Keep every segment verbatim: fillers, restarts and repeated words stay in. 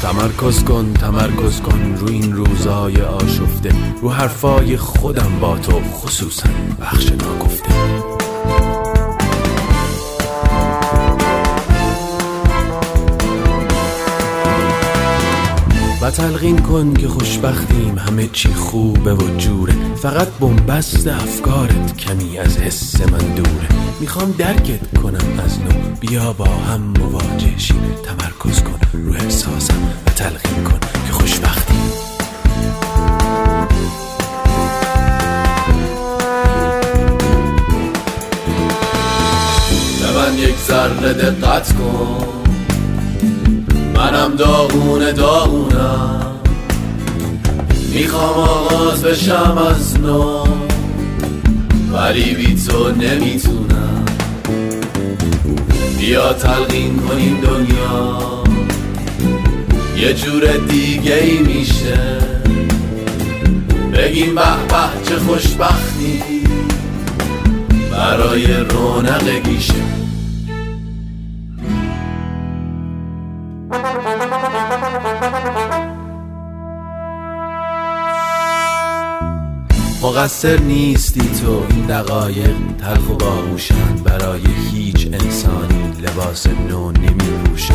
تمرکز کن تمرکز کن رو این روزای آشفته، رو حرفای خودم با تو، خصوصا بخش ناگفته. و تلقین کن که خوشبختیم، همه چی خوبه و جوره، فقط بنبست افکارت کمی از حس من دوره. میخوام درکت کنم از نو، بیا با هم مواجه شیم. تمرکز کن رو احساسم و تلقین کن که خوشبختیم. به من یک ذره دقت کن، منم داغونه داغونم، میخوام آغاز بشم از نو، ولی بی تو نمیتونم. بیا تلقین کنیم دنیا یه جور دیگه ای میشه، بگیم به به چه خوشبختی برای رونق گیشه. مقصر نیستی تو، این دقایق تلخ و باهوشن، برای هیچ انسانی لباس نو نمی پوشن.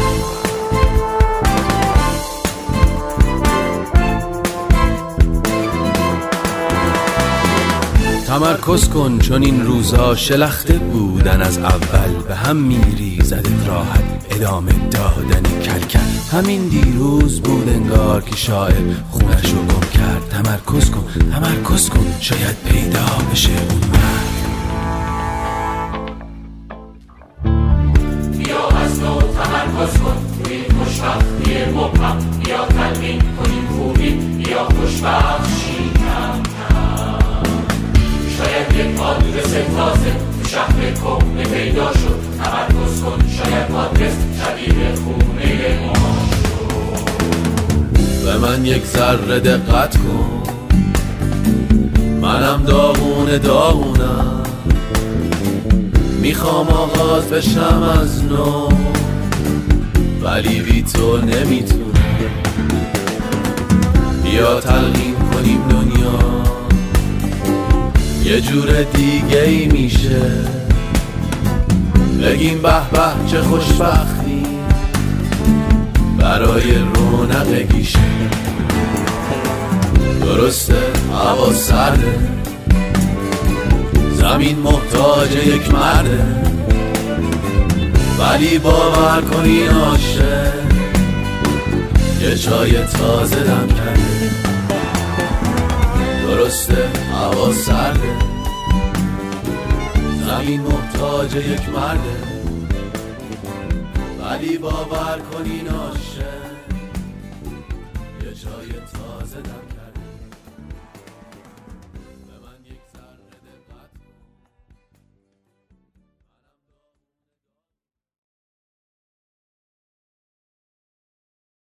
تمرکز کن چون این روزا شلخته بودن از اول، به هم میری زدت راحت ادامه دادن کلکل. همین دیروز بود انگار که شاعر خونش رو گم کرد. تمرکز کن تمرکز کن شاید پیدا بشه اون مرد. بیا از نو تمرکز کن توی این خوشبختی مبهم، بیا تلقین کنیم خوبی، بیا خوشبخت شیم کم کم. شاید یک آدرس تازه تو شهر کهنه پیدا شد. تمرکز کن شاید آدرس شبیه خونه ما شد. به من یک ذره دقت کن، منم داغونه داغونم، میخوام آغاز بشم از نو، ولی بی تو نمیتونم. بیا تلقین کنیم دنیا یه جور دیگه ای میشه، بگیم به به چه خوشبختی برای رونق گیشه. درسته هوا سرده، زمین محتاج یک مرده، ولی باور کن این عاشق یه چای تازه دم کرده. درسته هوا سرده، زمین محتاج یک مرده، ولی باور کن این عاشق یه چای تازه دم کرده.